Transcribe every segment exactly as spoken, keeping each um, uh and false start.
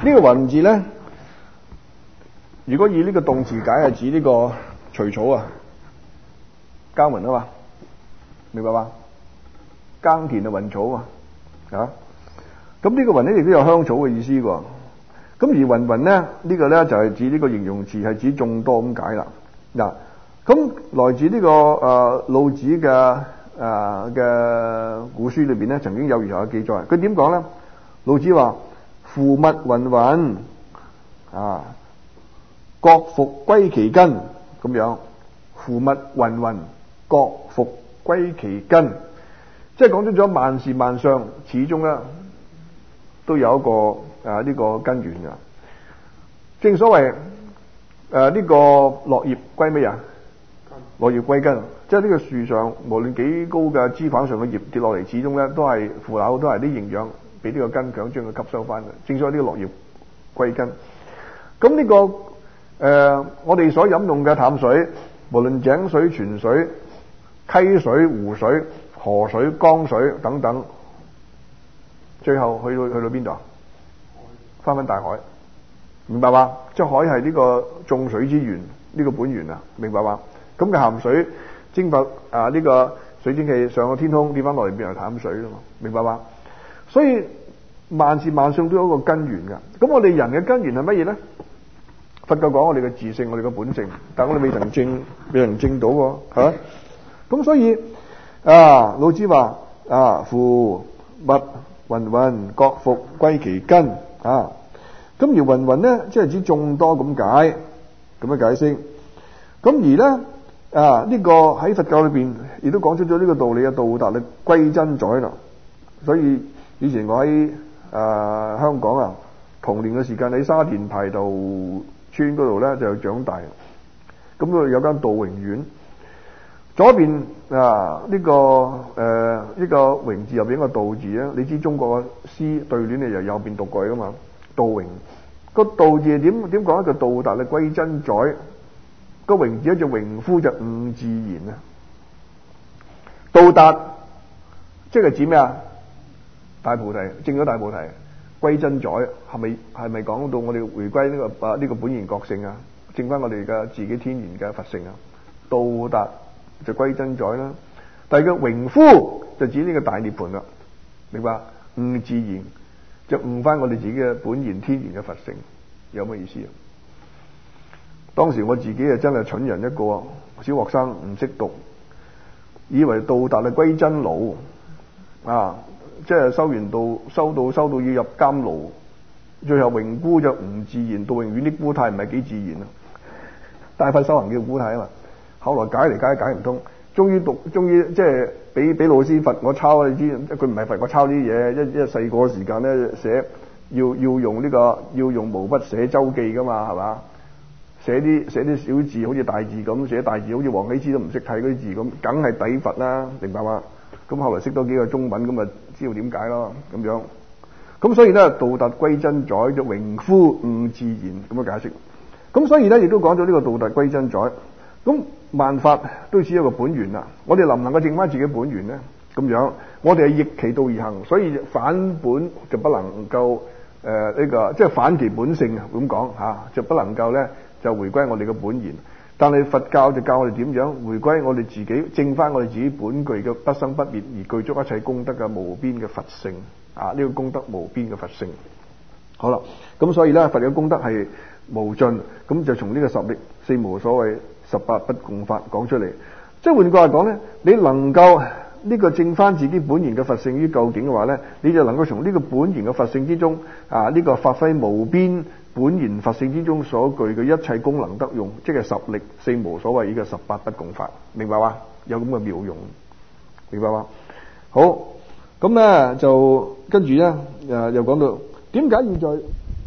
呢個雲字咧，如果以呢個動詞解，係指呢個除草啊，耕耘啊嘛，明白嘛？耕田啊，雲草啊，啊，咁呢個雲咧亦都有香草嘅意思喎。咁而雲雲咧，呢個咧就係指呢個形容詞，係指眾多咁解啦。嗱，咁來自呢個誒老子嘅誒嘅古書裏邊咧，曾經有如下嘅記載。佢點講咧？老子話：夫物芸芸啊，各復歸其根，咁樣。夫物芸芸，各復歸其根，即係講出咗萬事萬象，始終咧都有一個啊呢個根源㗎。正所謂誒呢個落葉歸咩啊？落葉歸根，即係呢個樹上無論幾高嘅枝瓣上嘅葉跌落嚟，始終咧都係腐朽，都係啲營養俾呢個根強將佢吸收翻嘅。正所謂呢個落葉歸根。咁呢、這個誒、呃、我哋所飲用嘅淡水，無論井水、泉水、溪水、湖水、河水、江水等等，最後去到去到邊度啊？翻返大海，明白嘛？即係海係呢個眾水之源，呢、這個本源啊，明白嘛？咁嘅鹹水蒸發啊，呢、這個水蒸氣上個天空跌翻落嚟變成淡水啦嘛，明白嘛？所以萬事萬象都有一個根源㗎。咁我哋人嘅根源係乜嘢咧？佛教講我哋嘅自性，我哋嘅本性，但係我哋未曾證，未能證到喎，係嘛？咁所以啊，老子話啊，夫物芸芸，各復歸其根啊。咁而芸芸咧，即係指眾多咁解，咁樣解釋。咁而咧啊，呢、這個喺佛教裏邊亦都講出咗呢個道理啊，道達力歸真宰啦。所以以前我喺誒、呃、香港啊，童年嘅時間喺沙田排道村嗰度咧就長大，咁嗰度有間道榮苑，左邊啊呢、這個誒呢、呃這個榮字入邊一個道字咧，你知中國嘅詩對聯係由右邊讀過去噶嘛？道榮個道字係點點講咧？就道達力歸真宰，個榮字咧就榮夫就悟自然啊。道達即係指咩啊？大菩提，證咗大菩提。歸真宰係咪係咪講到我哋回歸呢、這個啊呢、這個本然覺性啊，證翻我哋嘅自己天然嘅佛性啊？道達就歸真宰啦，但係個榮夫就指呢個大涅槃啦，明白？悟自然就悟翻我哋自己嘅本然天然嘅佛性，有乜意思啊？當時我自己啊真係蠢人一個，小學生唔識讀，以為道達係歸真牢啊！即係收完道，收到收到要入監牢，最後榮姑就唔自然，道榮苑啲姑太唔係幾自然啊！大法修行叫姑太啊嘛，後來解嚟解解唔通，終於讀，終於即係俾俾老師罰我抄，你知佢唔係罰我抄啲嘢，一一細個時間咧寫要要用呢、這個要用毛筆寫周記噶嘛，係嘛？寫啲寫啲小字好似大字咁，寫大字好似黃喜之都唔識睇嗰啲字咁，梗係抵罰啦，明白嘛？咁後來識多幾個中文，咁啊知道點解咯，咁樣。咁所以咧，道達歸真宰，就榮夫悟自然咁樣解釋。咁所以咧，亦都講咗呢個道達歸真宰。咁萬法都只有一個本源啦。我哋能唔能夠證翻自己本源咧？咁樣，我哋係逆其道而行，所以反本就不能夠誒呢、呃這個，即係反其本性啊咁講嚇，就不能夠咧就回歸我哋嘅本源。但係佛教就教我哋點樣回歸我哋自己，證翻我哋自己本具嘅不生不滅而具足一切功德嘅無邊嘅佛性啊！呢、這個功德無邊嘅佛性。好啦，咁所以咧，佛嘅功德係無盡，咁就從呢個十力四無所謂十八不共法講出嚟。即係換句話講咧，你能夠呢個證翻自己本然嘅佛性於究竟嘅話咧，你就能夠從呢個本然嘅佛性之中啊，呢、這個發揮無邊本然佛性之中所具嘅一切功能得用，即係十力四無所謂呢個十八不共法，明白嘛？有咁嘅妙用，明白嘛？好，咁咧就跟住咧誒又講到點解要在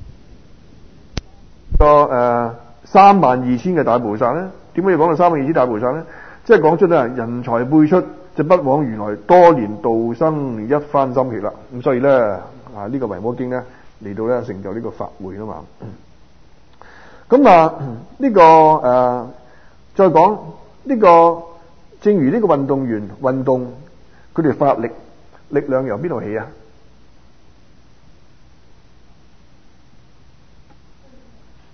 個誒三萬二千嘅大菩薩咧？點解要講到三萬二千大菩薩咧？即係講出咧人才輩出，就不枉如來多年度生一番心血啦。咁所以咧啊呢個維摩經咧嚟到咧成就呢個法會啊嘛。咁啊呢個誒、呃、再講呢、這個，正如呢個運動員運動，佢哋發力力量由邊度起啊？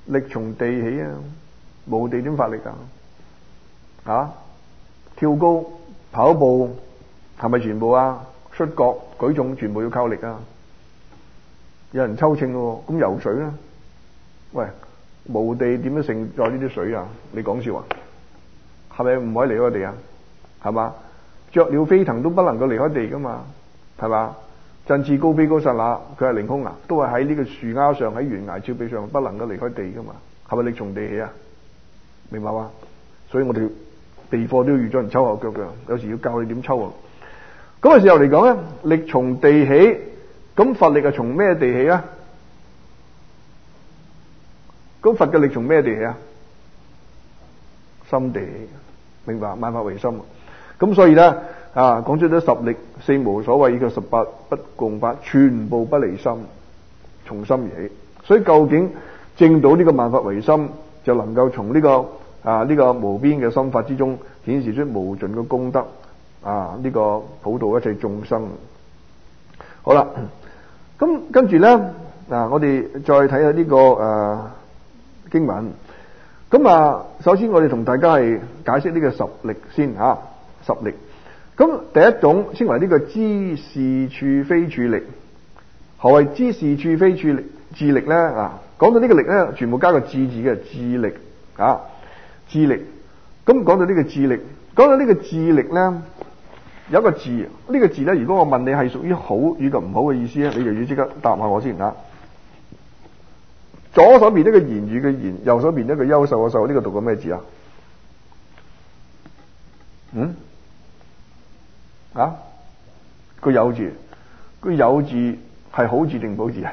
力從地起啊，冇地點發力啊？啊，跳高、跑步係咪全部啊？摔角、舉重全部要靠力啊？有人抽秤喎，咁游水咧？喂，無地點樣承載呢啲水啊？你講笑啊？係咪唔可以離開地啊？係嘛？雀鳥飛騰都不能夠離開地噶嘛？係嘛？振翅高飛嗰剎那，佢係凌空啊，都係喺呢個樹丫上，喺懸崖峭壁上，不能夠離開地噶嘛？係咪力從地起啊？明白嘛？所以我哋地課都要預咗人抽後腳嘅，有時要教你點抽啊。咁嘅時候嚟講咧，力從地起，咁佛力係從咩地起啊？咁佛嘅力從咩地起啊？心地起，明白？萬法唯心。咁所以咧啊，講出咗十力、四無所謂，以及十八不共法，全部不離心，從心而起。所以究竟證到呢個萬法唯心，就能夠從呢、這個啊呢、這個無邊嘅心法之中顯示出無盡嘅功德啊！呢、這個普渡一切眾生。好啦，咁跟住咧嗱，我哋再睇下呢個誒、啊、經文。咁啊，首先我哋同大家係解釋呢個十力先吓、啊，十力。咁第一種稱為呢個知事處非處力。何謂知事處非處力？智力咧啊，講到呢個力咧，全部加個智字嘅智力啊，智力。咁講到呢個智力，講到呢個智力咧，有一個字，呢、這個字咧，如果我問你係屬於好與及唔好嘅意思咧，你就要即刻答下我先啊。左手邊呢個言語嘅言，右手邊呢個優秀嘅秀，呢、這個讀個咩字啊？嗯？啊？個有字，個有字係好字定唔好字啊？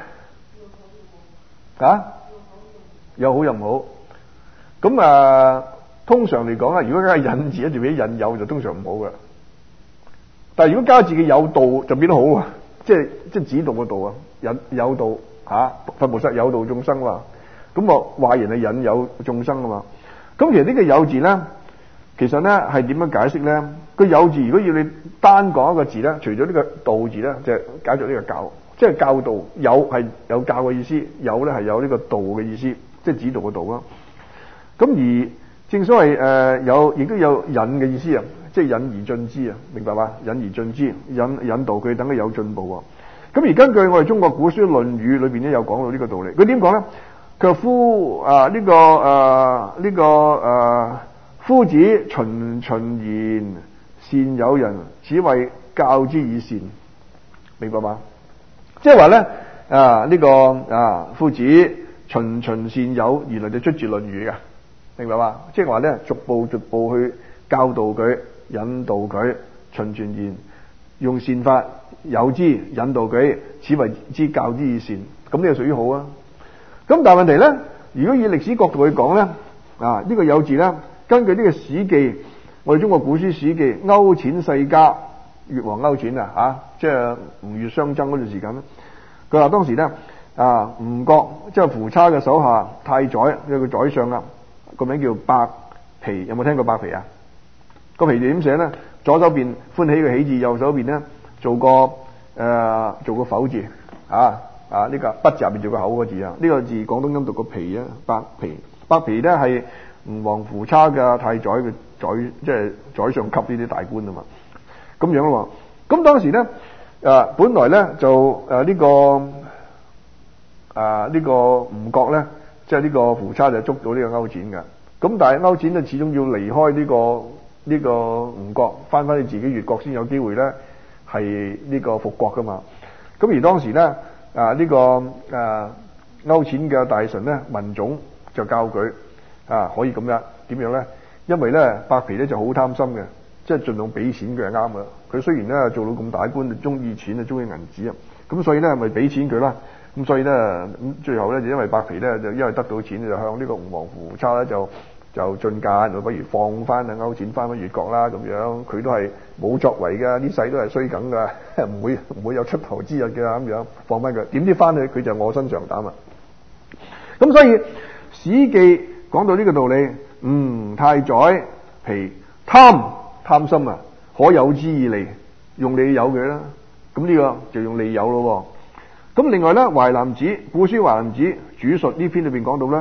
啊？有好又唔好。咁啊，通常嚟講啊，如果加引字，一定比引誘就通常唔好嘅。但係如果加字嘅有道就變得好啊，即係即係指導嘅道啊，引有道吓，佛菩薩有道眾生嘛。咁我話人係引誘眾生啊嘛。咁其實呢個有字咧，其實咧係點樣解釋咧？個有字如果要你單講一個字咧，除咗呢個道字咧，就係解作呢個教，即係教導。有係有教嘅意思，有咧係有呢個道嘅意思，即係指導嘅道咯。咁而正所謂誒、呃、有，亦都有引嘅意思啊，即係引而進之啊，明白嘛？引而進之，引引導佢等佢有進步。咁而根據我哋中國古書《論語》裏邊咧有講到呢個道理。佢點講咧？佢話夫啊呢、這個誒呢、啊這個誒、啊、夫子循循言善有人，此謂教之以善，明白嘛？即係話咧啊呢、這個啊夫子循循善誘，原來就出自《論語》嘅。明白嘛？即係話咧，逐步逐步去教導佢、引導佢，循循言，用善法誘之，引導佢，此為之教之以善。咁呢個屬於好啊。咁但係問題咧，如果以歷史角度去講咧，啊呢、這個有字咧，根據呢個史記，我哋中國古書史記，勾踐世家，越王勾踐啊，吓即係吳越相爭嗰段時間咧，佢話當時咧啊吳國即係夫差嘅手下太宰有個宰相啊。個名叫伯皮，有冇聽過伯皮啊？個皮字點寫咧？左手邊歡喜嘅喜字，右手邊咧做個誒、呃、做個否字啊啊！呢、這個筆字入邊做個口個字啊！呢、這個字廣東音讀個皮啊，伯皮。伯皮咧係吳王夫差嘅太宰嘅宰，即係宰相級呢啲大官啊嘛。咁樣咯。咁當時咧誒、呃，本來咧就誒呢、呃這個誒呢、呃這個吳國咧。即係呢個夫差就捉到呢個勾踐嘅，咁但係勾踐咧始終要離開呢、這個呢、這個吳國，翻返去自己越國先有機會咧係呢個復國噶嘛。咁而當時咧啊呢、這個誒、啊、勾踐嘅大臣咧文種就教佢啊可以咁樣點樣咧？因為咧伯皮咧就好貪心嘅，即係盡量俾錢佢係啱嘅。佢雖然咧做到咁大官，就中意錢啊，中意銀紙啊，咁所以咧咪俾錢佢啦。咁所以咧，咁最後咧就因為伯皮咧就因為得到錢，就向呢個吳王夫差咧就就進諫，就不如放翻啊勾踐翻返越國啦咁樣。佢都係冇作為㗎，呢世都係衰梗㗎，唔會唔會有出頭之日嘅咁樣，放翻佢。點知翻去佢就臥薪嘗膽啊！咁所以史記講到呢個道理，嗯，太宰皮貪貪心啊，可有之以利，用利誘佢啦。咁呢個就用利誘咯。咁另外咧，《淮南子》古書《淮南子》主述呢篇裏邊講到咧，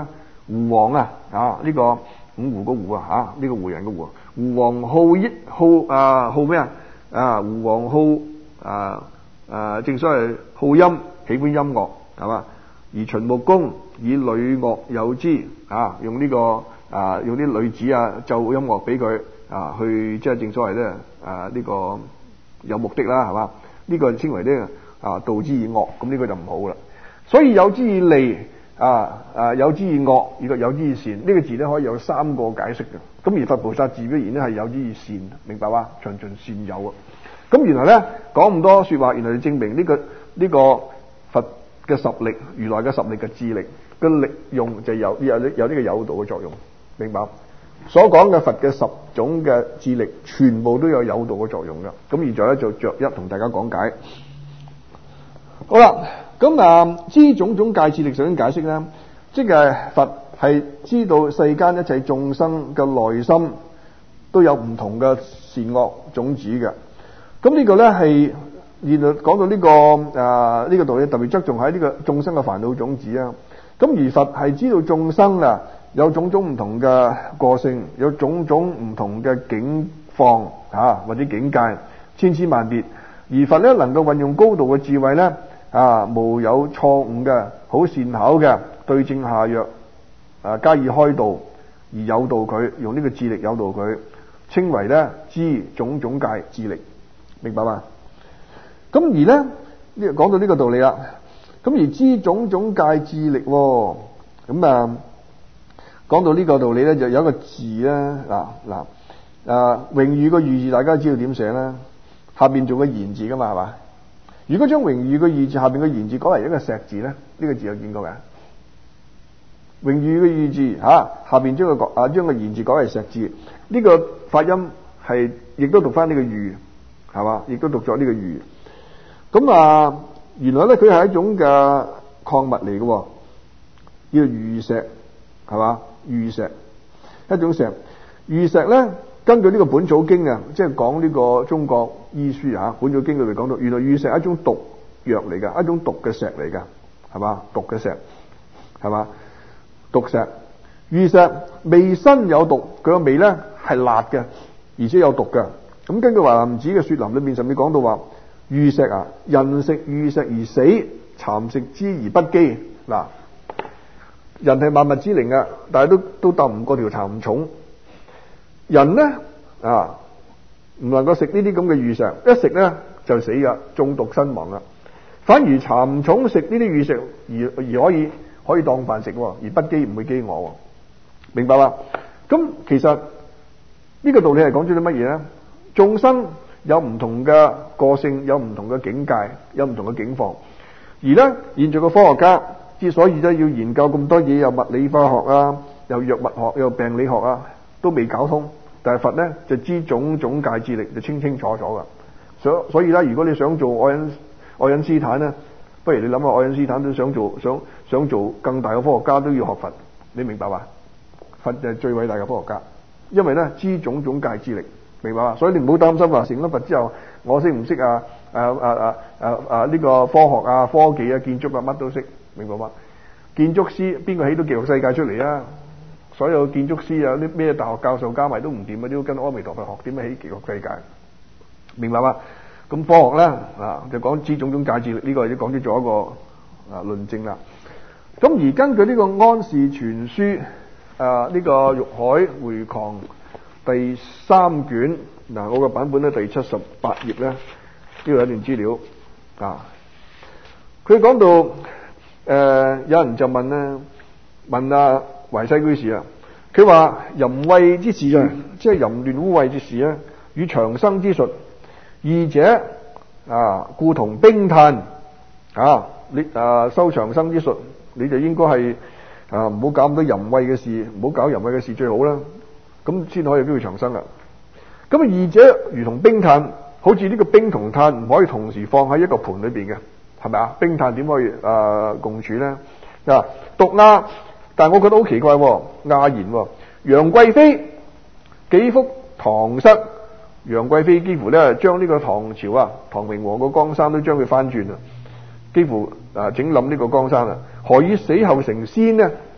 胡王啊啊呢、這個五胡個胡啊啊呢、這個胡人個胡，胡王好益好啊好咩啊啊胡王好啊啊正所謂好音，喜歡音樂係嘛？而秦穆公以女樂誘之啊，用呢、這個啊用啲女子啊奏音樂俾佢啊去即係正所謂咧啊呢、這個有目的啦係嘛？呢、這個稱為呢啊導之以惡，咁呢個就唔好啦。所以誘之以利啊啊誘之以惡，以及誘之以善，呢、這個字咧可以有三個解釋嘅。咁而佛菩薩自表現咧係誘之以善，明白嗎？循循善誘啊！咁原來咧講咁多說話，原來就證明呢、這個呢、這個佛嘅十力，如來嘅十力嘅智力嘅力用就有有有呢個誘導嘅作用，明白？所講嘅佛嘅十種嘅智力，全部都有誘導嘅作用噶。咁現在咧就逐一同大家講解。好啦，咁啊知種種界智力首先解釋咧，即係佛係知道世間一切眾生嘅內心都有唔同嘅善惡種子嘅。咁呢個咧係原來講到呢、這個誒呢、呃這個道理，特別側重喺呢個眾生嘅煩惱種子啊。咁而佛係知道眾生啊有種種唔同嘅個性，有種種唔同嘅境況啊或者境界，千千萬別。而佛咧能夠運用高度嘅智慧咧啊，無有錯誤嘅，好善巧嘅對症下藥啊，加以開導而誘導佢，用呢個智力誘導佢，稱為咧知種種界智力。明白嘛？咁而咧呢講到呢個道理啦，咁而知種種界智力，咁啊講到呢個道理咧，就有一個字咧，嗱嗱誒榮譽個譽字，大家知道點寫咧？下邊做個言字噶嘛，係嘛？如果將榮譽個譽字下邊個言字改為一個石字咧，呢、這個字有見過嘅？榮譽個譽字吓、啊、下邊將個啊將個言字改為石字，呢、這個發音係亦都讀翻呢個譽。係嘛？亦都讀咗呢個譽。咁啊，原來咧佢係一種嘅礦物嚟嘅，叫做玉石，係嘛？玉石一種石。玉石咧，根據呢個《本草經》啊，即係講呢個中國醫書啊，《本草經》裏邊講到，原來玉石係一種毒藥嚟嘅，一種毒嘅石嚟嘅，係嘛？毒嘅石，係嘛？毒石。玉石味辛有毒，佢個味咧係辣嘅，而且有毒嘅。咁根據華南子嘅雪林裏面，甚至講到話玉石啊，人食玉石而死，蠶食之而不飢。嗱，人係萬物之靈啊，但係都都鬥唔過條蠶蟲。人咧啊，唔能夠食呢啲咁嘅玉石，一食咧就死噶，中毒身亡啦。反而蠶蟲食呢啲玉石而而可以可以當飯食，而不飢，唔會飢餓。明白嘛？咁其實呢個道理係講咗啲乜嘢咧？眾生有唔同嘅個性，有唔同嘅境界，有唔同嘅境況。而咧，現在嘅科學家之所以咧要研究咁多嘢，有物理化學啊，有藥物學，有病理學啊，都未搞通。但係佛咧就知種種界智力，就清清楚楚噶。所所以咧，如果你想做愛因愛因斯坦咧，不如你諗下愛因斯坦都想做想想做更大嘅科學家，都要學佛。你明白嘛？佛就係最偉大嘅科學家，因為咧知種種界智力。明白嘛？所以你唔好擔心話成咗佛之後，我識唔識啊？啊啊啊啊啊！呢個科學啊、科技啊、建築啊，乜都識，明白嘛？建築師邊個起到極樂世界出嚟啊？所有建築師啊，啲咩大學教授加埋都唔掂啊！都要跟阿彌陀佛學點樣起極樂世界，明白嘛？咁科學咧啊，就講知種種界智力，呢個已經講咗做一個啊論證啦。咁而根據呢個《安氏全書》啊，呢個玉海回狂第三卷嗱，我個版本咧第七十八頁咧，呢度有一段資料啊。佢講到誒、呃，有人就問咧，問阿懷西居士啊，佢話淫穢之事啊，即係淫亂污穢之事啊，與長生之術二者啊，故同冰炭啊。你啊修長生之術，你就應該係啊唔好搞咁多淫穢嘅事，唔好搞淫穢嘅事最好啦。咁先可以有機會長生啦。咁啊，二者如同冰炭，好似呢個冰同炭唔可以同時放喺一個盤裏邊嘅，係咪啊？冰炭點可以誒、呃、共處咧？啊，毒鴉，但係我覺得好奇怪，鴉言，楊貴妃幾幅唐室，楊貴妃幾乎咧將呢個唐朝啊，唐明皇個江山都將佢翻轉啊，幾乎啊整冧呢個江山啊。何以死後成仙呢？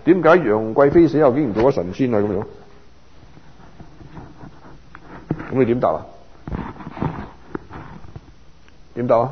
點解楊貴妃死後竟然做咗神仙啊？咁樣，咁你點答啊？點答啊？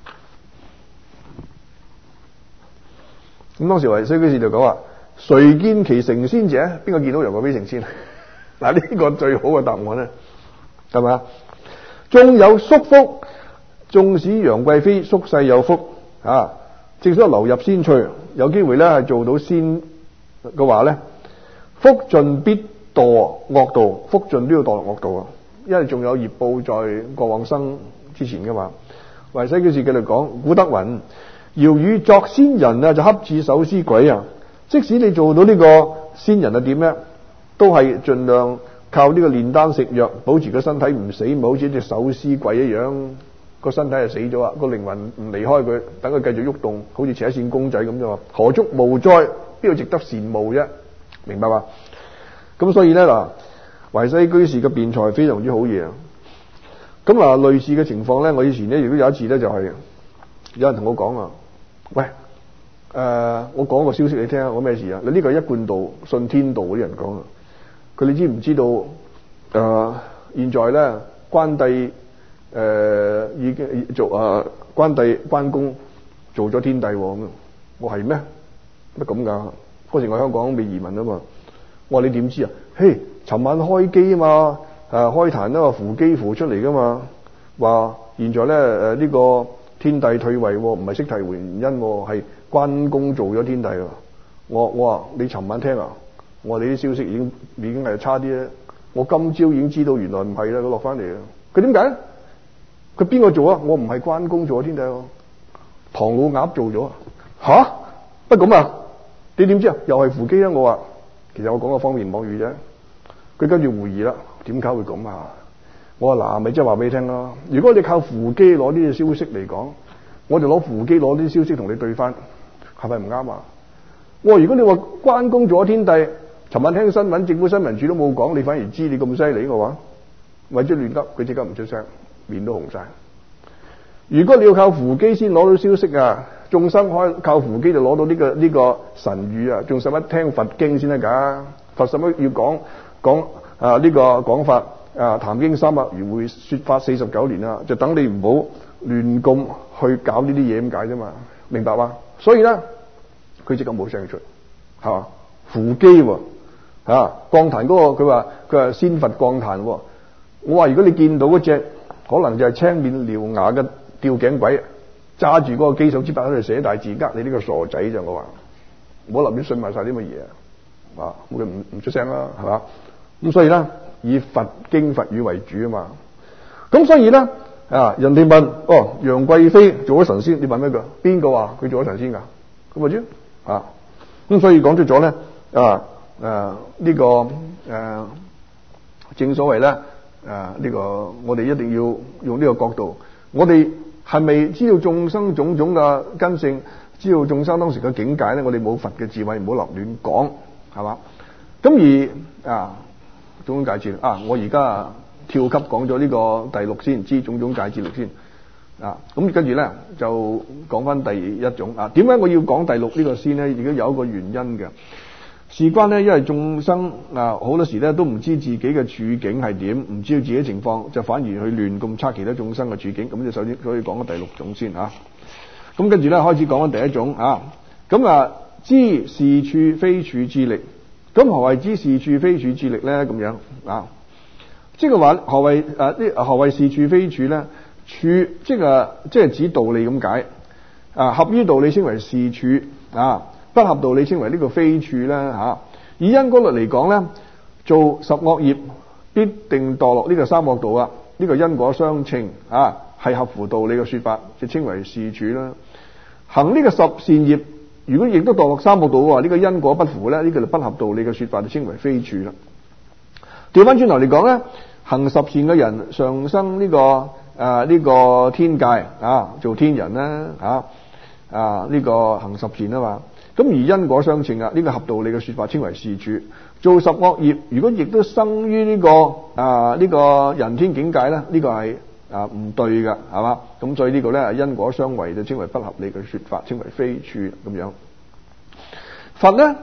咁當時維西居士就講話：誰見其成仙者？邊個見到楊貴妃成仙？嗱，呢個最好嘅答案咧，係咪啊？縱有宿福，縱使楊貴妃宿世有福啊，正所謂流入仙趣，有機會咧係做到仙嘅話咧，福盡必墮惡道，福盡都要墮落惡道啊！因為仲有業報在過往生之前噶嘛。維西居士繼續講：古德云，遙與作仙人啊，就恰似守屍鬼啊！即使你做到呢個仙人啊，點咧，都係盡量靠呢個煉丹食藥，保持個身體唔死，唔好似隻守屍鬼一樣，個身體係死咗啊，個靈魂唔離開佢，等佢繼續喐動，好似扯線公仔咁啫嘛。何足無哉？邊度值得羨慕啫？明白嘛？咁所以咧嗱，維西居士嘅辯才非常之好嘢啊！咁嗱，類似嘅情況咧，我以前咧亦都有一次咧，就係、是、有人同我講啊，喂，誒、呃，我講個消息你聽下，我咩事啊？你呢個係一貫道信天道嗰啲人講啊，佢你知唔知道？誒、呃，現在咧關帝誒、呃、已經做啊、呃、關帝關公做咗天帝咁樣，我係咩？乜咁噶？嗰時我香港未移民啊嘛，我話你點知啊？嘿，尋晚開機啊嘛。誒、啊、開壇都話扶乩扶出嚟噶嘛，話現在咧誒呢個天帝退位，唔係識提原因，係關公做咗天帝啊！我我話你尋晚聽啊，我話你啲消息已經已經係差啲咧，我今朝已經知道原來唔係啦，佢落翻嚟啊！佢點解？佢邊個做啊？我唔係關公做咗天帝喎，唐老鴨做咗啊！吓？不咁啊？你點知啊？又係扶乩啊！我話其實我講個方言妄語啫。佢跟住回憶啦，點解會咁啊？我話嗱，咪即係話俾你聽咯。如果你靠扶乩攞呢啲消息嚟講，我就攞扶乩攞啲消息同你對翻，係咪唔啱啊？我話如果你話關公做咗天帝，尋晚聽新聞，政府新聞處都冇講，你反而知你咁犀利嘅話，為咗亂噏，佢即刻唔出聲，面都紅晒。如果你要靠扶乩先攞到消息啊，眾生開靠扶乩就攞到呢個呢個神語啊，仲使乜聽佛經先得㗎？佛使乜要講？講啊呢、這個講法啊，談經三百餘會，說法四十九年啦，就等你唔好亂咁去搞呢啲嘢咁解啫嘛，明白嘛？所以咧，佢即刻冇聲出，係嘛？扶乩喎，啊降壇嗰、那個，佢話佢話仙佛降壇喎。我話如果你見到嗰隻，可能就係青面獠牙嘅吊頸鬼，揸住嗰個機手支筆喺度寫大字，呃你呢個傻仔就我話，唔好立亂信埋晒啲乜嘢啊！佢唔唔出聲啦，係嘛？咁所以咧，以佛經佛語為主啊嘛。咁所以咧，啊人哋問哦，楊貴妃做咗神仙，你問咩句？邊個話佢做咗神仙噶？咁咪知啊？咁所以講出咗咧，啊誒呢、啊這個誒、啊、正所謂咧，誒、啊、呢、這個我哋一定要用呢個角度，我哋係咪知道眾生種種嘅根性，知道眾生當時嘅境界咧？我哋冇佛嘅智慧，唔好立亂講，係嘛？咁而啊。種種戒節啊！我而家跳級講咗呢個第六先，知種種戒節律先啊！咁跟住咧就講翻第一種啊。點解我要講第六呢個先咧？亦都有一個原因嘅。事關咧，因為眾生啊好多時咧都唔知自己嘅處境係點，唔知道自己情況，就反而去亂咁測其他眾生嘅處境。咁就首先所以講咗第六種先嚇。咁跟住咧開始講緊第一種啊。咁啊，知是處非處之力。咁何謂知是處非處之力咧？咁樣啊，即係話何謂誒啲何謂是處非處咧？處即係即係指道理咁解啊，合於道理稱為是處啊，不合道理稱為呢個非處啦嚇。以因果律嚟講咧，做十惡業必定墮落呢個三惡道啊，呢個因果相稱啊，係合乎道理嘅說法，就稱為是處啦。行呢個十善業，如果亦都墮落三惡道嘅話，呢、這個因果不符咧，呢、這個就不合道理嘅說法，就稱為非處啦。調翻轉頭嚟講咧，行十善嘅人上生呢、這個誒呢、呃這個天界啊，做天人啦吓啊呢、這個行十善啊嘛。咁而因果相稱啊，呢、這個合道理嘅說法稱為是處。做十惡業，如果亦都生於呢、這個啊呢、這個人天境界咧，呢、這個係啊唔對嘅，係嘛？咁所以呢個咧因果相違，就稱為不合理嘅說法，稱為非處咁樣。佛咧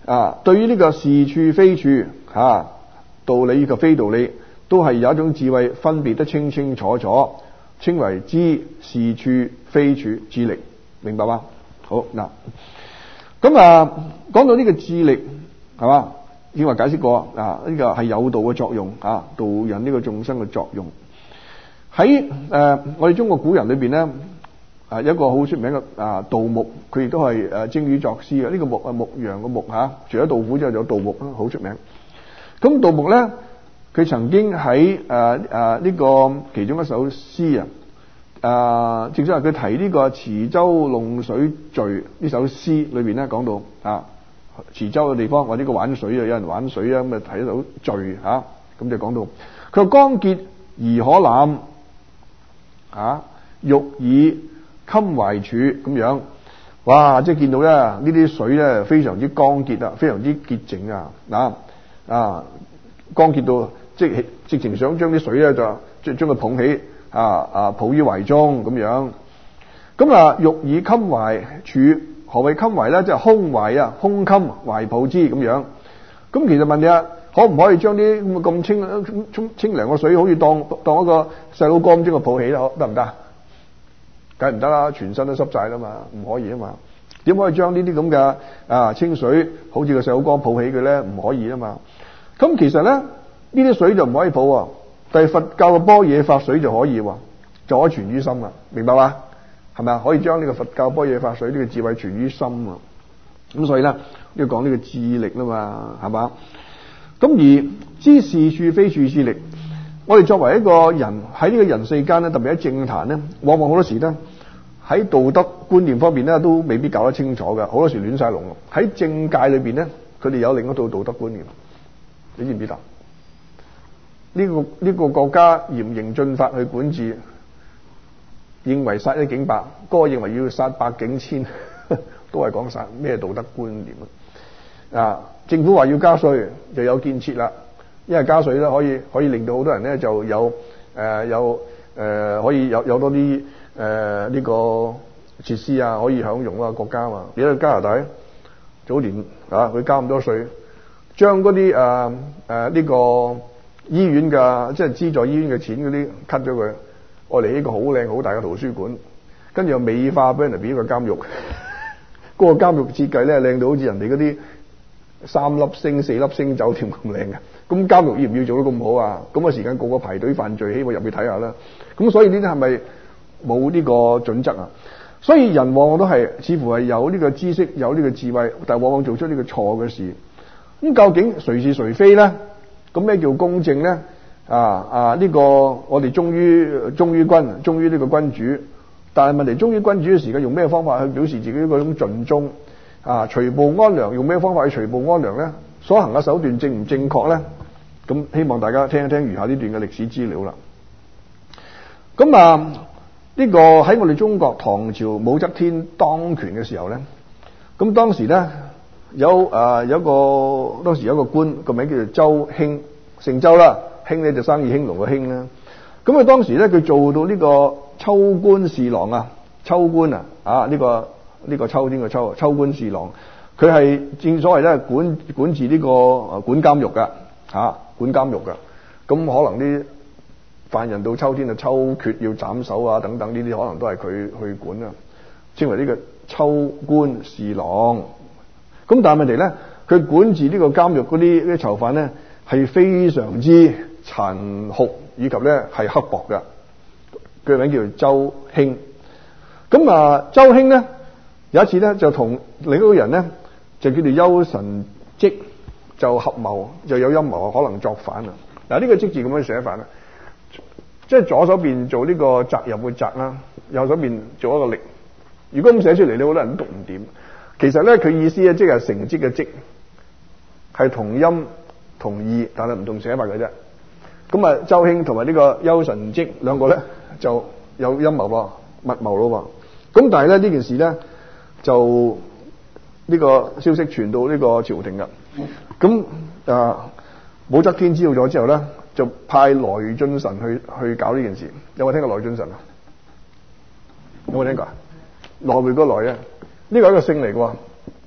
啊，對於呢個是處非處啊，道理以及非道理，都係有一種智慧分別得清清楚楚，稱為知是處非處之力，明白嗎？好嗱，咁啊講到呢個智力係嘛，已經話解釋過啊，呢、這個係有道嘅作用啊，導引呢個眾生嘅作用。喺誒、呃、我哋中國古人裏邊咧，啊有一個好出名嘅啊杜牧，佢亦都係誒精於作詩嘅。呢、這個牧啊牧羊嘅牧嚇，除咗杜甫之後，仲有杜牧啦，好出名。咁杜牧咧，佢曾經喺誒誒呢個其中一首詩啊，誒正所謂佢提呢個池州弄水序呢首詩裏邊咧，講到啊池州嘅地方或者個玩水啊，有人玩水啊，咁啊睇到序嚇，咁就講到佢話光潔而可覽。啊！欲以襟懷處咁樣，哇！即係見到咧呢啲水咧非常之光潔啊，非常之潔淨啊！嗱啊，光潔到即係直情想將啲水咧就將將佢捧起啊啊抱於懷中咁樣。咁啊，欲以襟懷處，何謂襟懷咧？即係胸懷啊，胸襟懷抱之咁樣。咁其實問你啊，可唔可以將啲咁咁清清清涼嘅水，好似當當一個細佬哥咁將佢抱起啦？得唔得？梗係唔得啦，全身都濕晒啦嘛，唔可以啊嘛。點可以將呢啲咁嘅啊清水，好似個細佬哥抱起佢咧？唔可以啊嘛。咁其實咧，呢啲水就唔可以抱喎，但係佛教嘅般若法水就可以喎，就可以存於心啦，明白嘛？係咪啊？可以將呢個佛教般若法水呢個智慧存於心啊。咁所以咧，要講呢個智力啦嘛，係嘛？咁而知是處非處之力，我哋作為一個人喺呢個人世間咧，特別喺政壇咧，往往好多時咧喺道德觀念方面咧都未必搞得清楚嘅，好多時亂晒龍。喺政界裏邊咧，佢哋有另一套道德觀念，你知唔知道？呢個呢個國家嚴刑峻法去管治，認為殺一儆百，嗰個認為要殺百境千，都係講殺咩道德觀念啊？啊！政府話要加稅，就有建設啦。因為加稅咧，可以可以令到好多人咧就有誒、呃、有誒、呃、可以有有多啲誒呢個設施啊，可以享用啊國家嘛。你睇加拿大早年啊，佢加咁多稅，將嗰啲誒誒呢個醫院嘅即係資助醫院嘅錢嗰啲 cut 咗佢，愛嚟呢個好靚好大嘅圖書館，跟住又美化俾人哋變一個監獄。嗰個監獄設計咧靚到好似人哋嗰啲三粒星四粒星酒店咁靚嘅，咁監獄要唔要做得咁好啊？咁嘅時間個個排隊犯罪，希望入去睇下啦。咁所以呢啲係咪冇呢個準則啊？所以人往往都係似乎係有呢個知識，有呢個智慧，但係往往做出呢個錯嘅事。咁究竟誰是誰非咧？咁咩叫公正咧？啊啊！呢個我哋忠於忠於君，忠於呢個君主。但係問題，忠於君主嘅時間用咩方法去表示自己嗰種盡忠？啊，除暴安良用咩方法去除暴安良咧？所行嘅手段正唔正確咧？咁希望大家聽一聽餘下呢段嘅歷史資料啦。咁啊，呢、這個喺我哋中國唐朝武則天當權嘅時候咧，咁當時咧有啊有一個當時有一個官個名叫做周興，姓周啦，興咧就生意興隆嘅興啦。咁佢當時咧佢做到呢個秋官侍郎啊，秋官啊啊呢、這個。呢個秋天嘅秋，秋官侍郎，佢係正所謂咧管管治呢、這個誒管監獄噶嚇，管監獄噶。咁可能啲犯人到秋天就秋決要斬首啊等等呢啲，可能都係佢去管啊，稱為呢個秋官侍郎。咁但係問題咧，佢管治呢個監獄嗰啲啲囚犯咧係非常之殘酷，以及咧係刻薄噶。佢名叫做周興。咁啊，周興咧。有一次咧，就同另一個人咧，就叫做丘神蹟，就合謀，就有陰謀，可能作反啊！嗱，呢個蹟字咁樣寫法啦，即係左手邊做呢個責任嘅責啦，右手邊做一個力。如果咁寫出嚟，你好多人都讀唔掂。其實咧，佢意思咧，即係成績嘅績，係同音同義，但係唔同寫法嘅啫。咁啊，周興同埋呢個丘神蹟兩個咧，就有陰謀喎，密謀咯喎。咁但係咧呢件事咧。就呢個消息傳到呢個朝廷噶，咁啊武則天知道咗之後咧，就派來俊臣去去搞呢件事。有冇聽過來俊臣啊？有冇聽過啊？來回個來啊，呢個係一個姓嚟嘅，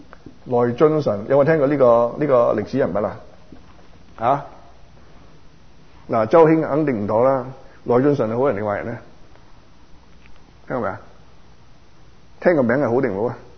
來俊臣有冇聽過呢、這個呢、這個歷史人物啊？啊，嗱，周興肯定唔妥啦。來俊臣係好人定壞人咧？聽過未啊？聽個名係好定唔好啊？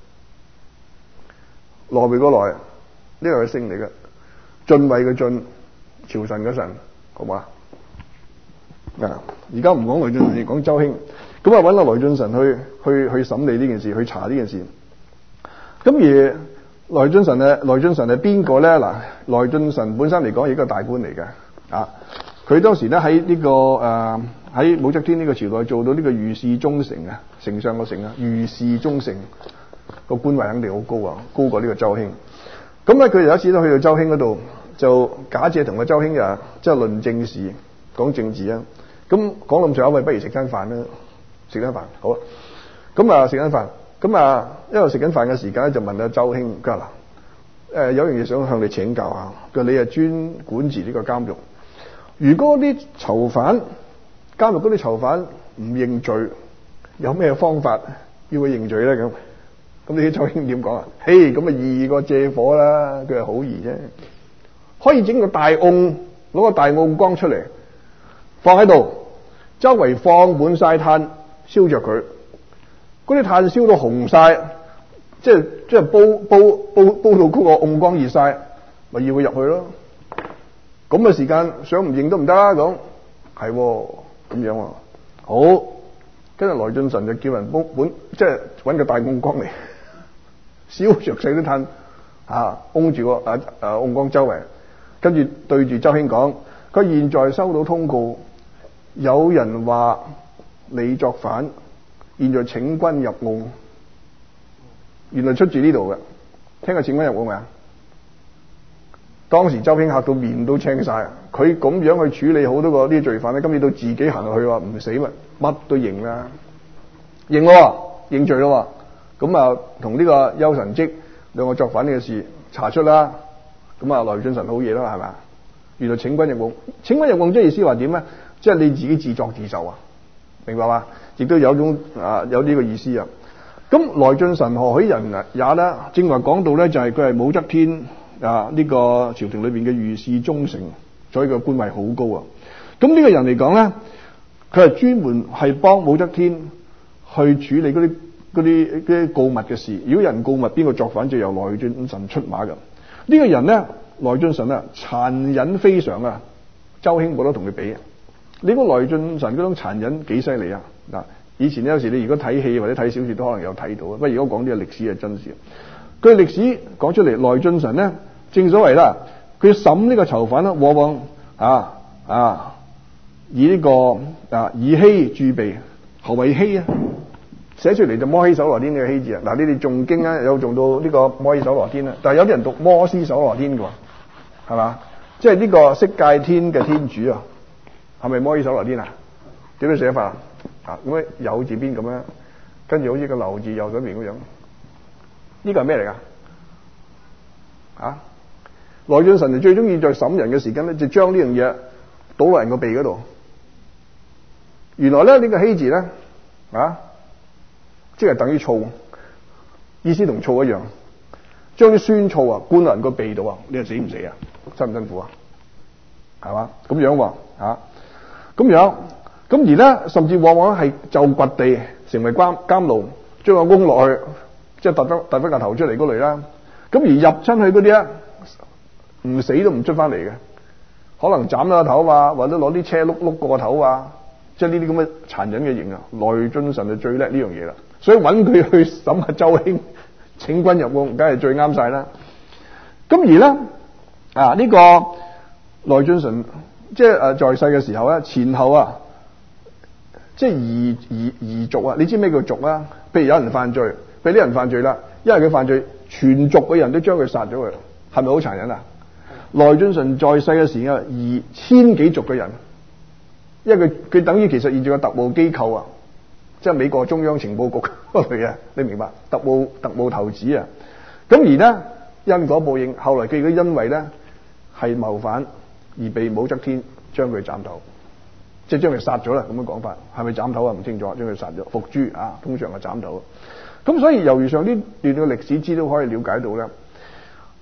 來回個來，呢個係姓嚟嘅，晉惠嘅晉，朝臣嘅臣，好嘛？嗱，而家唔講來俊臣，講周興。咁啊，揾阿來俊臣去去去審理呢件事，去查呢件事。咁而來俊臣咧，來俊臣係邊個咧？嗱，來俊臣本身嚟講係一個大官嚟嘅，啊，佢當時咧喺呢個誒喺武則天呢個朝代做到呢個御史中丞啊，丞相個丞啊，御史中丞個官位肯定好高啊，高過呢個周興。咁咧，佢有一次都去到周興嗰度，就假借同個周興啊，即係論政事，講政治啊。咁講咁上下，喂，不如食餐飯啦。食緊飯，好啊！咁啊，食緊飯，咁啊，一路食緊飯嘅時間咧，就問阿周興，佢話嗱，誒，有樣嘢想向你請教下。佢話你係專管治呢個監獄，如果啲囚犯監獄嗰啲囚犯唔認罪，有咩方法要佢認罪咧？咁咁你啲周興點講啊？嘿，咁啊易過借火啦！佢話好易啫，可以整個大甕，攞個大甕缸出嚟，放喺度，周圍放滿晒炭。燒着佢，嗰啲炭燒到紅晒，即係即係煲煲煲煲到嗰個甕缸熱晒，咪要佢入去咯。咁嘅時間想唔認都唔得啦。咁係咁樣，好，跟住來俊臣就叫人煲本，即係搵個大甕缸嚟燒着晒啲炭，啊，甕住個啊啊甕缸周圍，跟住對住周興講：佢現在收到通告，有人話你作反，現在請君入甕。原來出自呢度嘅，聽過請君入甕未啊？當時周興嚇到面都青晒，佢咁樣去處理好多個呢啲罪犯咧，今次到自己行落去話唔死咪乜都認啦，認咯，認罪咯，咁啊同呢個邱臣績兩個作反呢個事查出啦，咁啊來俊臣好嘢啦，係咪？原來請君入甕，請君入甕即係意思話點咧？即係你自己自作自受啊！明白嘛？亦都有種啊，有呢個意思啊。咁來俊臣何許人啊？也咧，正話講到咧，就係佢係武則天啊呢個朝廷裏邊嘅御史中丞，所以個官位好高啊。咁呢個人嚟講咧，佢係專門係幫武則天去處理嗰啲嗰啲啲告密嘅事。如果有人告密，邊個作反就由來俊臣出馬噶。呢個人咧，來俊臣啊，殘忍非常啊，周興冇得同佢比。你估來俊臣嗰種殘忍幾犀利啊？嗱，以前有時你如果睇戲或者睇小說都可能有睇到啊。不過如果講啲歷史係真事，據歷史講出嚟，來俊臣咧，正所謂啦，佢審呢個囚犯啦，往往啊啊以呢、這個啊以欺鑄鼻。何謂欺啊？寫出嚟就摩希搜羅天嘅希字啊！嗱，你哋誦經啊，有誦到呢個摩希搜羅天啊，但係有啲人讀摩斯搜羅天嘅，係嘛？即係呢個色界天嘅天主啊！係咪摩希搜羅天啊？點樣寫法啊？咁樣有字邊咁樣，跟住好似個流字右上邊咁樣。呢個係咩嚟噶？啊！來俊臣就最中意在審人嘅時間咧，就將呢樣嘢倒落人個鼻嗰度。原來咧呢、這個希字咧啊，即係等於醋，意思同醋一樣。將啲酸醋啊灌落人個鼻度啊，你係死唔死啊？辛唔辛苦啊？係嘛？咁樣喎啊！咁樣，咁而咧，甚至往往係就掘地成為監監牢，將個甕落去，即係突得突翻個頭出嚟嗰類啦。咁而入親去嗰啲咧，唔死都唔出翻嚟嘅，可能斬咗個頭啊，或者攞啲車碌碌過個頭啊，即係呢啲咁嘅殘忍嘅刑啊。來俊臣就最叻呢樣嘢啦，所以揾佢去審下周興，請君入甕，梗係最啱晒啦。咁而咧啊，呢、這個來俊臣。即係誒，在世嘅時候咧，前後啊，即係夷夷夷族啊，你知咩叫族啊？譬如有人犯罪，譬如啲人犯罪啦，因為佢犯罪，全族嘅人都將佢殺咗佢，係咪好殘忍啊？來俊臣在世嘅時候，夷千幾族嘅人，因為佢佢等於其實現在嘅特務機構啊，即係美國中央情報局嗰類啊，你明白？特務特務頭子啊，咁而呢，因果報應，後來佢都因為咧係謀反。而被武則天將佢斬頭，即係將佢殺咗啦。咁樣講法係咪斬頭啊？唔清楚，將佢殺咗伏誅啊。通常係斬頭。咁所以由於上呢段嘅歷史資料可以了解到咧，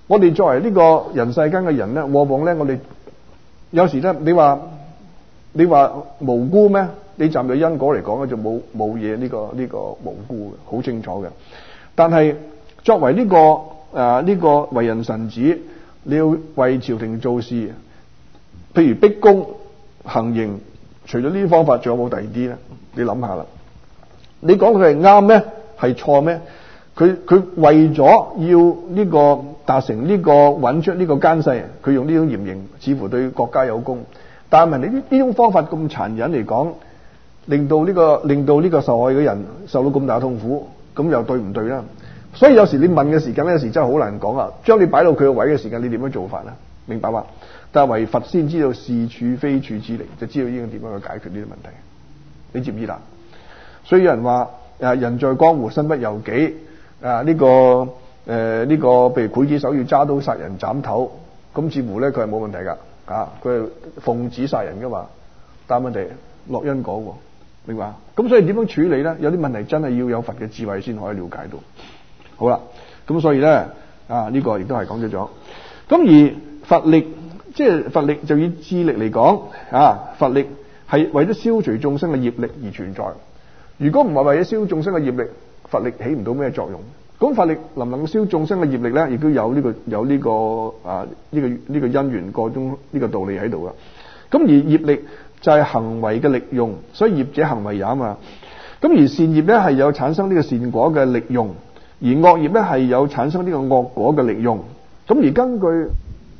我哋作為呢個人世間嘅人咧，往往咧我哋有時咧，你話你話無辜咩？你站在因果嚟講咧，就冇冇嘢呢個呢個無辜嘅，好清楚嘅。但係作為呢個誒呢個為人臣子，你要為朝廷做事，譬如逼宮行刑，除咗呢啲方法，仲有冇第二啲咧？你諗下啦。你講佢係啱咩？係錯咩？佢佢為咗要呢個達成呢個揾出呢個奸細，佢用呢種嚴刑，似乎對國家有功。但係問你呢呢種方法咁殘忍嚟講，令到呢個令到呢個受害嘅人受到咁大痛苦，咁又對唔對咧？所以有時你問嘅時間咧，有時真係好難講啊！將你擺到佢個位嘅時間，你點樣做法咧？明白嘛？但係唯佛先知道是處非處之理，就知道應該點樣去解決呢啲問題。你知唔知啦？所以有人話誒，人在江湖身不由己啊！呢個誒呢個，譬如劊子手要揸刀殺人斬頭，咁似乎咧佢係冇問題噶啊！佢係奉旨殺人噶嘛，但係問題落因果喎，明白？咁所以點樣處理咧？有啲問題真係要有佛嘅智慧先可以了解到。好啦，咁所以咧啊呢個亦都係講咗咗。咁而佛力，即係佛力就以智力嚟講啊，佛力係為咗消除眾生嘅業力而存在。如果唔係為咗消眾生嘅業力，佛力起唔到咩作用？咁佛力能唔能夠消眾生嘅業力咧？亦都有呢個有呢個啊呢個呢個因緣個中呢個道理喺度噶。咁而業力就係行為嘅力用，所以業者行為也啊嘛。咁而善業咧係有產生呢個善果嘅力用，而惡業咧係有產生呢個惡果嘅力用。咁而根據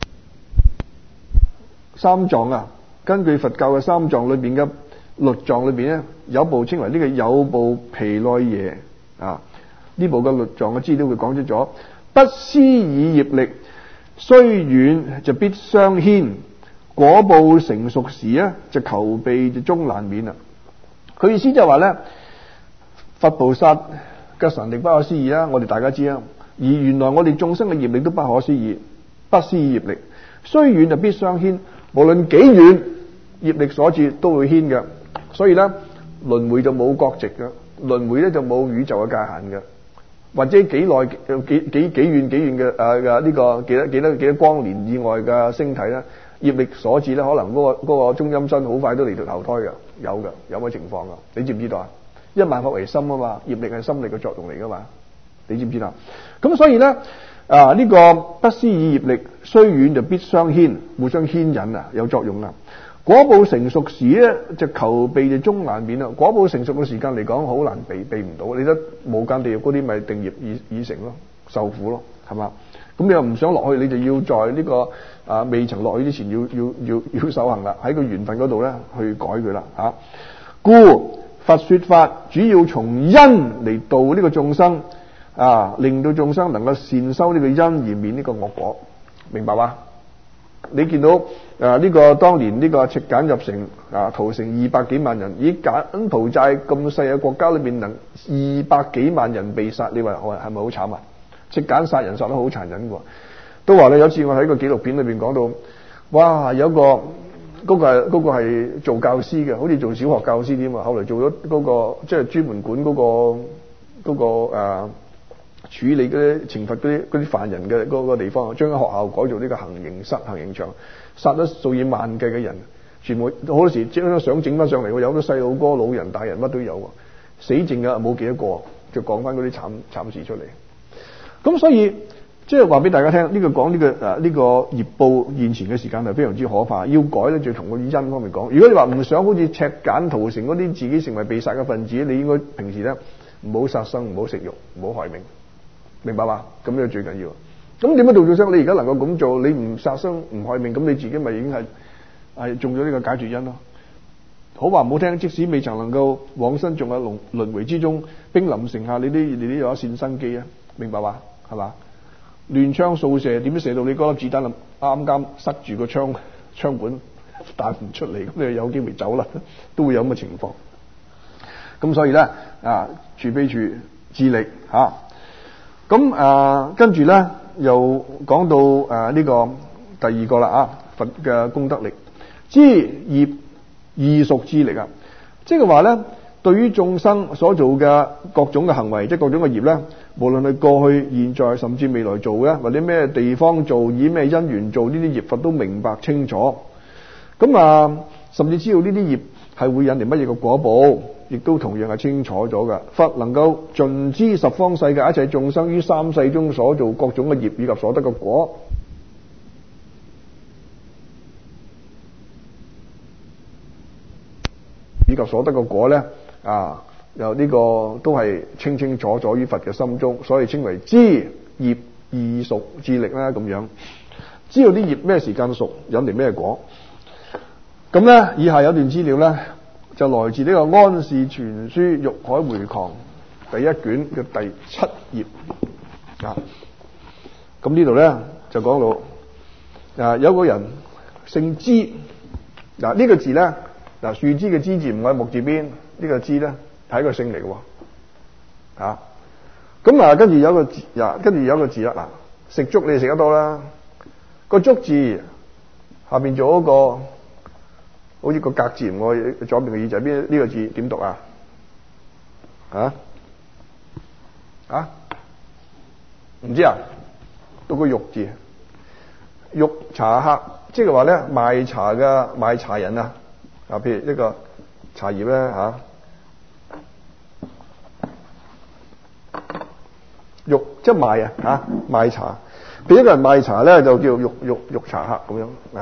三藏啊，根據佛教嘅三藏裏邊嘅律藏裏邊咧，有部稱為呢個有部毗奈耶啊。呢部嘅律藏嘅資料佢講出咗，不施以業力，雖遠就必相牽，果報成熟時咧就求避就終難免啦。佢意思就係話咧，佛菩薩嘅神力不可思議啦，我哋大家知啦。而原來我哋眾生嘅業力都不可思議，不施以業力，雖遠就必相牽，無論幾遠，業力所致都會牽嘅。所以咧，輪迴就冇國籍嘅，輪迴咧就冇宇宙嘅界限嘅。或者幾耐幾幾幾遠幾遠嘅誒嘅呢個幾多幾多幾多光年以外嘅星體咧，業力所致咧，可能嗰個嗰個中陰身好快都嚟到投胎嘅，有嘅，有乜情況噶？你知唔知道啊？一萬法為心啊嘛，業力係心力嘅作用嚟噶嘛，你知唔知道？咁所以咧啊呢個不施以業力，雖遠就必相牽，互相牽引啊，有作用啊。果報成熟時咧，就求避就終難免啦。果報成熟嘅時間嚟講，好難避，避唔到。你得無間地獄嗰啲咪定業已已成咯，受苦咯，係嘛？咁你又唔想落去，你就要在呢、這個啊未曾落去之前要，要要要要守行啦。喺個緣分嗰度咧，去改佢啦嚇。故佛說法主要從因嚟度呢個眾生啊，令到眾生能夠善修呢個因而免呢個惡果，明白嗎？你見到啊呢、這個當年呢個赤柬入城啊，屠城二百幾萬人，以柬埔寨咁細嘅國家裏邊，能二百幾萬人被殺，你話係咪好慘啊？赤柬殺人殺得好殘忍嘅，都話咧有一次我喺個紀錄片裏邊講到，哇有一個嗰、那個係嗰、那個係做教師嘅，好似做小學教師添啊，後來做咗嗰、那個即係專門管嗰、那個嗰、那個誒、啊、處理嗰啲懲罰嗰啲嗰啲犯人嘅嗰個地方，將間學校改做呢個行刑室、行刑場，殺咗數以萬計嘅人，全部好多時將張相整翻上嚟，有好多細路哥、老人、大人乜都有，死剩嘅冇幾多個，就講翻嗰啲慘慘事出嚟。咁所以即係話俾大家聽，呢、這個講呢、這個誒呢、啊這個業報現前嘅時間係非常之可怕，要改咧就從個因方面講。如果你話唔想好似赤柬屠城嗰啲自己成為被殺嘅分子，你應該平時咧唔好殺生，唔好食肉，唔好害命。明白嘛？咁呢個最緊要。咁點樣度眾生？你而家能夠咁做，你唔殺生唔害命，咁你自己咪已經係係中咗呢個解脫因咯。好話唔好聽，即使未曾能夠往生，仲喺輪輪迴之中，兵臨城下，你啲你啲有一線生機啊！明白嘛？係嘛？亂槍掃射，點樣射到你嗰粒子彈啱啱塞住個槍槍管彈唔出嚟，咁你有機會走啦，都會有咁嘅情況。咁所以咧啊，處非處智力吓。啊咁啊，跟住咧又講到誒呢、啊這個第二個啦啊，佛嘅功德力，知業異熟之力啊，即係話咧， 對於眾生所做嘅各種嘅行為，即係各種嘅業咧，無論係過去、現在，甚至未來做嘅，或者咩地方做，以咩因緣做呢啲業，佛都明白清楚。咁啊，甚至知道呢啲業係會引嚟乜嘢嘅果報，亦都同樣係清楚咗嘅。佛能夠盡知十方世界一切眾生於三世中所做各種嘅業以及所得嘅果。以及所得嘅果咧，啊，又呢個都係清清楚楚於佛嘅心中，所以稱為知業異熟智力啦。咁樣知道啲業咩時間熟，引嚟咩果。咁咧，以下有段資料咧，就來自呢個《安氏全書玉海回狂》第一卷嘅第七頁啊。咁呢度咧就講到啊，有個人姓支，嗱、啊、呢、這個字咧。嗱，樹枝嘅枝字唔喺木字邊，呢、這個枝咧係一個姓嚟嘅喎，啊，咁啊跟住有個字，啊跟住有個字啦，嗱、啊，食粥你食得多啦，個粥字下邊做一個好似個格字，我左邊嘅耳仔邊呢個字點讀啊？啊啊唔知啊？讀個玉字，玉茶客，即係話咧賣茶嘅賣茶人啊。啊，譬如呢個茶葉咧嚇，玉即係賣啊嚇，賣茶。俾一個人賣茶咧，就叫玉玉玉茶客咁樣啊，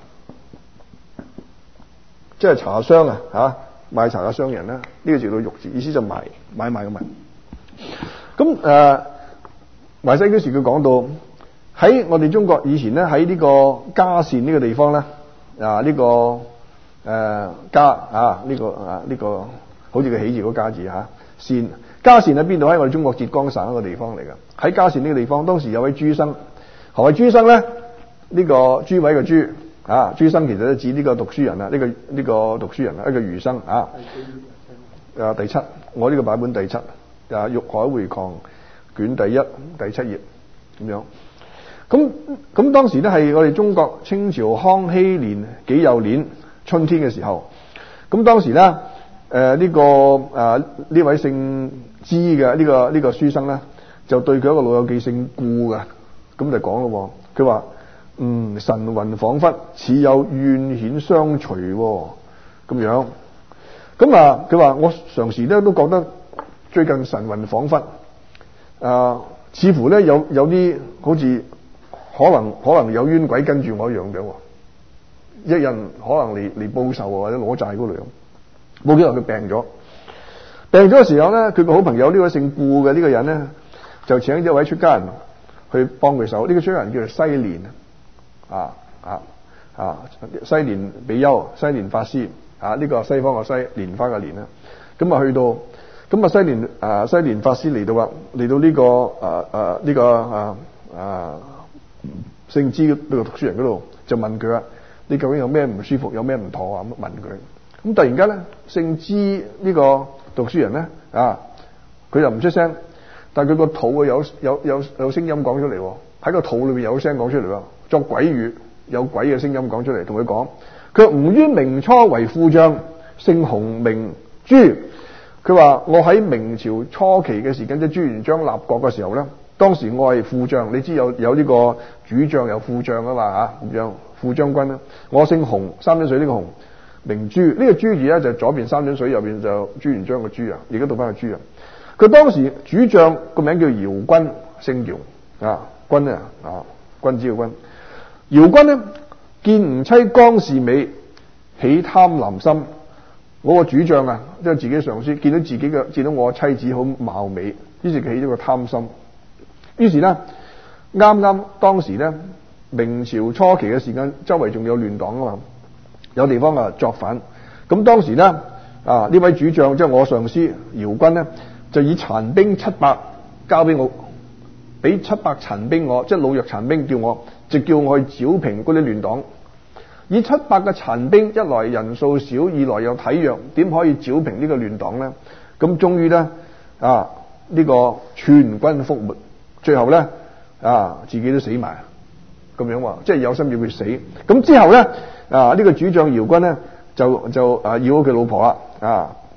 即係茶商啊嚇，賣茶嘅商人啦。呢、這個字叫玉字，意思就賣買賣嘅賣。咁誒，淮西嗰時佢講到喺我哋中國以前咧，喺呢個嘉善呢個地方咧啊，呢、這個。誒、呃、嘉啊呢、這個啊呢、這個好似個喜字嗰個嘉字嚇，善嘉善喺邊度？喺我哋中國浙江省一個地方嚟㗎。喺嘉善呢個地方，當時有位諸生，何謂諸生咧？呢、這個諸位嘅諸啊，諸生其實都指呢個讀書人啊，呢、這個呢、這個讀書人啊，一個儒生啊。啊第七，我呢個版本第七啊，玉海回狂卷第一第七頁咁樣。咁咁當時咧係我哋中國清朝康熙年己酉年春天嘅時候，咁當時咧，誒、呃、呢、這個誒呢、呃、位姓支嘅呢個呢、這個書生咧，就對佢一個老友記姓顧嘅，咁就講咯，佢話：嗯，神魂恍惚，似有怨險相隨，咁樣。咁啊，佢話我常時咧都覺得最近神魂恍惚，啊、呃，似乎咧有有啲好似可能可能有冤鬼跟住我一樣嘅。一人可能嚟嚟報仇或者攞債嗰類，冇幾耐佢病咗。病咗嘅時候咧，佢個好朋友呢位姓顧嘅呢個人咧，就請一位出家人去幫佢手。呢、這個出家人叫做西蓮啊啊啊！西蓮比丘、西蓮法師啊，呢、這個西方嘅西蓮花嘅蓮啦。咁啊去到，咁啊西蓮啊西蓮法師嚟到啊，嚟到呢、這個啊啊呢、這個啊啊姓支呢個讀書人嗰度，就問佢啊。你究竟有咩唔舒服，有咩唔妥啊？咁問佢。咁突然間咧，姓支呢個讀書人咧啊，佢又唔出聲，但係佢個肚啊有有有有聲音講出嚟，喺個肚裏邊有聲講出嚟，作鬼語，有鬼嘅聲音講出嚟，同佢講：佢話吾於明初為副將，姓洪名朱。佢話我喺明朝初期嘅時間，即係朱元璋立國嘅時候咧，當時我係副將，你知有有呢個主將有副將啊嘛嚇咁樣。副將軍啦，我姓洪，三點水呢個洪，名朱。呢、這個朱字咧就左邊三點水，右邊就朱元璋嘅朱啊。而家讀翻個朱啊。佢當時主將個名叫姚君，姓姚啊，君啊啊，君子嘅君。姚君呢，見吾妻光是美，起貪婪心。我個主將啊，即係自己上司，見到自己嘅見到我妻子好貌美，於是佢起咗個貪心。於是呢，啱啱當時呢。明朝初期嘅時間，周圍仲有亂黨啊嘛，有地方啊作反。咁當時呢，啊呢位主將即係我上司姚君呢，就以殘兵七百交俾我，俾七百殘兵我，即係老弱殘兵，叫我就叫我去剿平嗰啲亂黨。以七百嘅殘兵，一來人數少，二來又體弱，點可以剿平呢個亂黨呢？咁終於呢，啊呢、這個全軍覆沒，最後呢，啊自己都死埋。咁樣話，即係有心要佢死。咁之後咧，啊呢、這個主將姚君咧就就啊要咗佢老婆啦，啊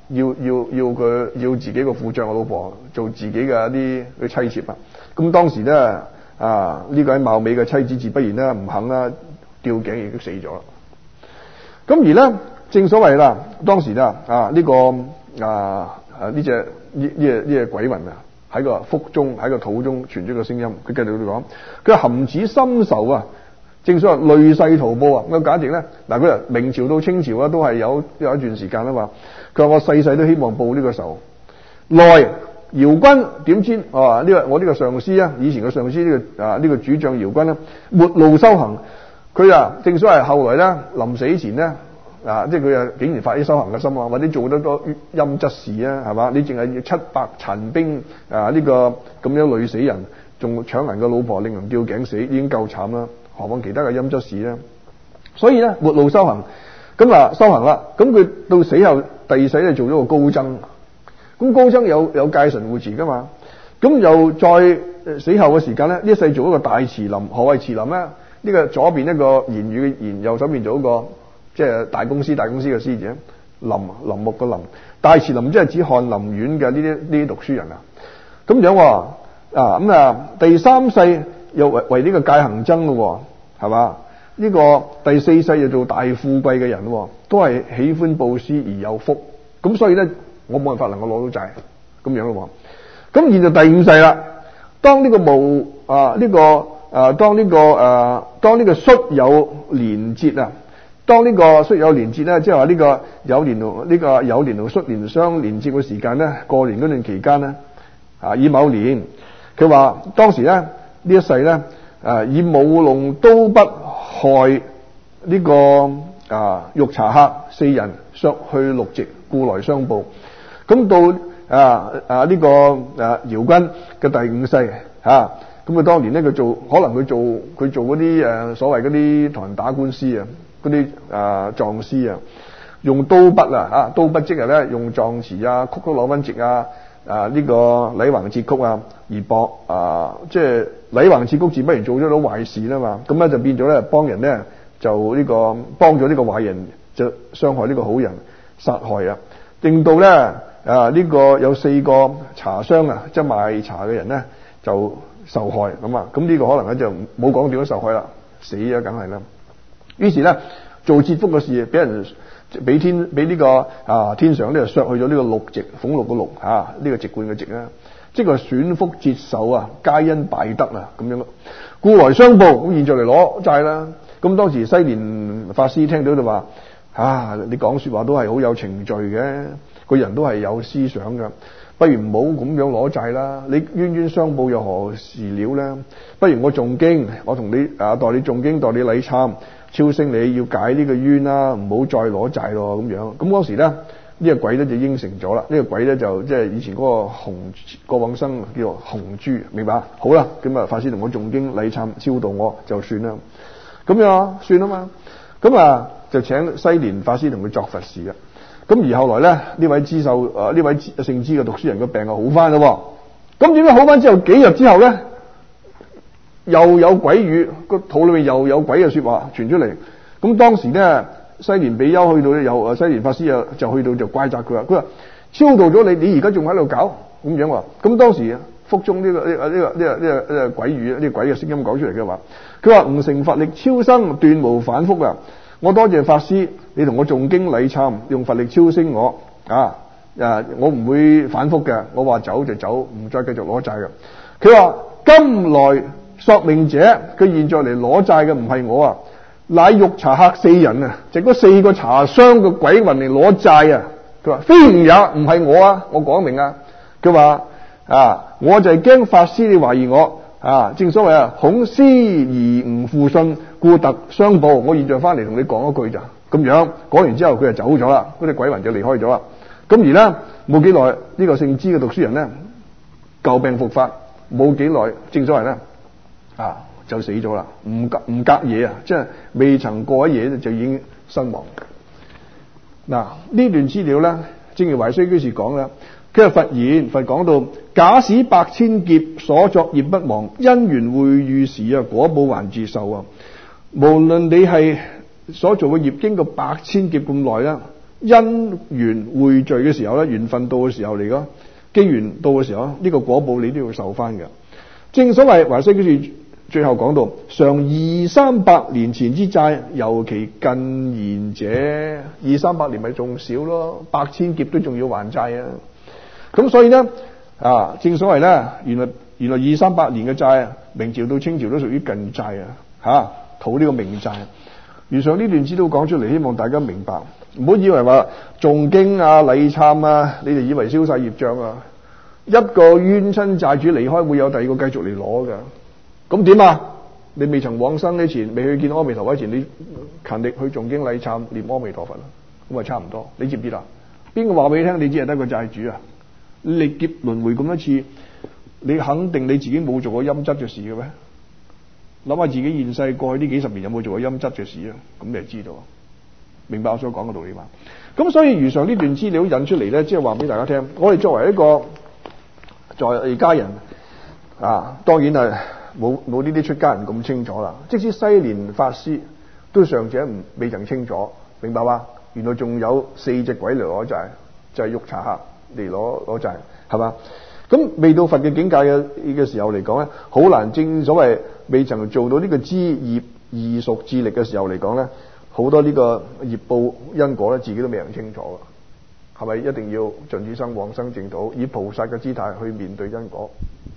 要要要佢要自己個副將嘅老婆做自己嘅一啲嘅妻妾啊。咁當時咧啊呢、這個喺貌美嘅妻子自不然咧唔肯啦，吊頸亦都死咗啦。咁而咧正所謂啦，當時啦啊呢、這個啊啊呢隻呢呢呢隻鬼魂啊喺個腹中喺個肚中傳出個聲音，佢繼續講，佢話含此深仇啊，正所謂累世圖報啊。咁簡直咧嗱，佢話明朝到清朝啊都係有有一段時間啦嘛。佢話我世世都希望報呢個仇，來姚軍點知啊呢、這個我呢個上司啊，以前嘅上司呢、這個啊呢、這個主將姚軍咧末路修行，佢啊正所謂後來咧臨死前咧啊，即係佢啊竟然發啲修行嘅心啊，或者做得多陰質事啊，係嘛？你淨係要七百殘兵啊呢、這個咁樣累死人，仲搶人嘅老婆，令人吊頸死，已經夠慘啦，何況其他嘅陰質事咧？所以咧末路修行，咁啊修行啦，咁佢到死後第二世咧做咗個高僧。咁高僧有有戒神護持噶嘛？咁又再死後嘅時間咧，呢一世做一個大慈林。何謂慈林咧？呢、這個左邊一個言語嘅言，右手邊做一個即係大公司大公司嘅司字，林林木嘅林。大慈林即係指翰林院嘅呢啲呢啲讀書人啊。咁樣啊咁啊，第三世又為為呢個戒行僧咯，係嘛？呢、這個第四世又做大富貴嘅人，都係喜歡布施而有福。咁所以咧。我冇辦法能夠攞到債，咁樣咯。咁現在第五世啦，當呢個無啊呢、這個啊當呢、這個啊當呢個戌酉連節啊，當呢個戌酉連節咧，即係話呢個酉年同呢個酉年同戌年相連接嘅時間咧，過年嗰段期間咧，啊以卯年，佢話當時咧呢一世咧啊以舞龍刀筆害呢個啊玉茶客四人，削去六席，故來相報。咁到啊啊呢、這個啊姚軍嘅第五世嚇，咁佢當年咧佢做可能佢做佢做嗰啲誒所謂嗰啲同人打官司啊，嗰啲啊狀師啊，用刀筆啊嚇刀筆即係咧用狀詞啊曲曲攞分直啊啊呢、這個禮橫折曲啊而博啊即係禮橫折曲自不然做咗到壞事啦嘛，咁咧就變咗咧幫人咧就呢、這個幫咗呢個壞人就傷害呢個好人殺害啊，令到咧。啊！呢、這個有四個茶商啊，即係賣茶嘅人咧，就受害咁啊！咁呢個可能咧就冇講點樣受害啦，死啊，梗係啦。於是咧做折福嘅事，俾人俾天俾呢、這個啊天上咧削去咗呢個祿席，俸祿嘅祿嚇，呢、這個籍貫嘅籍啦，即係損福折壽啊，皆因敗德啊咁樣咯。故來相報，咁現在嚟攞債啦。咁當時西蓮法師聽到就話：啊，你講説話都係好有程序嘅。個人都係有思想㗎，不如唔好咁樣攞債啦。你冤冤相報又何時了呢？不如我誦經，我同你啊代你誦經，代你禮懺，超升你要解呢個冤啦，唔好再攞債咯咁樣。咁嗰時咧，呢、這個鬼咧就應承咗啦。呢、這個鬼咧就即係以前嗰個紅過往生叫做紅豬，明白？好啦，咁啊法師同我誦經禮懺超度我就算啦。咁樣算啊嘛。咁啊就請西蓮法師同佢作佛事啦。咁而後來咧，呢位知受誒呢位姓知嘅讀書人個病啊好翻咯。咁點解好翻之後幾日之後咧，又有鬼語，個肚裏面又有鬼嘅說話傳出嚟。咁當時咧，西蓮比丘去到咧，有誒西蓮法師啊就去到就怪責佢話：佢話超度咗你，你而家仲喺度搞咁樣喎。咁當時腹中呢、這個呢、這個呢、這個呢、這個呢、這個呢個鬼語呢、這個鬼嘅聲音講出嚟嘅話，佢話吾成佛力超生，斷無反覆啊！我多謝法師，你同我誦經禮懺，用佛力超升我啊！啊，我唔會反覆嘅，我話走就走，唔再繼續攞債嘅。佢話今來索命者，佢現在嚟攞債嘅唔係我啊，乃玉茶客四人啊，就嗰四個茶商嘅鬼魂嚟攞債啊！佢話非吾也，唔係我啊，我講明啊。佢話啊，我就係驚法師你懷疑我。啊，正所謂啊，恐思而唔負信，故特相報。我現在翻嚟同你講一句咋，咁樣講完之後佢就走咗啦，嗰隻鬼魂就離開咗啦。咁而呢，冇幾耐，呢、這個姓知嘅讀書人呢，舊病復發，冇幾耐，正所謂呢，啊就死咗啦，唔隔唔隔夜啊，即係未曾過一夜就已經身亡。嗱、啊，呢段資料呢，正如懷衰居士講啦。佢係佛言，佛講到假使百千劫所作業不亡，因緣會遇時啊，果報還自受啊。無論你係所做嘅業經過百千劫咁耐啦， 因緣匯聚嘅時候咧，緣分到嘅時候嚟噶，機緣到嘅時候，呢、這個果報你都要受翻嘅。正所謂華西居士最後講到，常二三百年前之債，尤其近現者，二三百年咪仲少咯，百千劫都仲要還債啊！咁所以呢，啊，正所謂咧，原來原來二三百年嘅債，明朝到清朝都屬於近債啊！吓，討呢個明債。以上呢段資料講出嚟，希望大家明白，唔好以為話誦經啊、禮懺啊，你哋以為消晒業障啊？一個冤親債主離開，會有第二個繼續嚟攞噶。咁點啊？你未曾往生之前，未去見阿彌陀佛前，你勤力去誦經禮懺念阿彌陀佛啦，咁啊差唔多。你知唔知啦？邊個話俾你聽？你只係得個債主啊？歷劫輪迴咁一次，你肯定你自己冇做過陰質嘅事嘅咩？諗下自己現世過去呢幾十年有冇做過陰質嘅事啊？咁你就知道，明白我所講嘅道理嘛？咁所以如上呢段資料引出嚟咧，即係話俾大家聽，我哋作為一個在家人啊，當然係冇冇呢啲出家人咁清楚啦。即使西蓮法師都尚且唔未曾清楚，明白嘛？原來仲有四隻鬼嚟攞債，就係、是、獄察客嚟攞攞債，係嘛？咁未到佛嘅境界嘅嘅時候嚟講咧，好難。正所謂未曾做到呢個知業異熟智力嘅時候嚟講咧，好多呢個業報因果咧，自己都未能清楚嘅，係咪？一定要盡此生往生淨土，以菩薩嘅姿態去面對因果。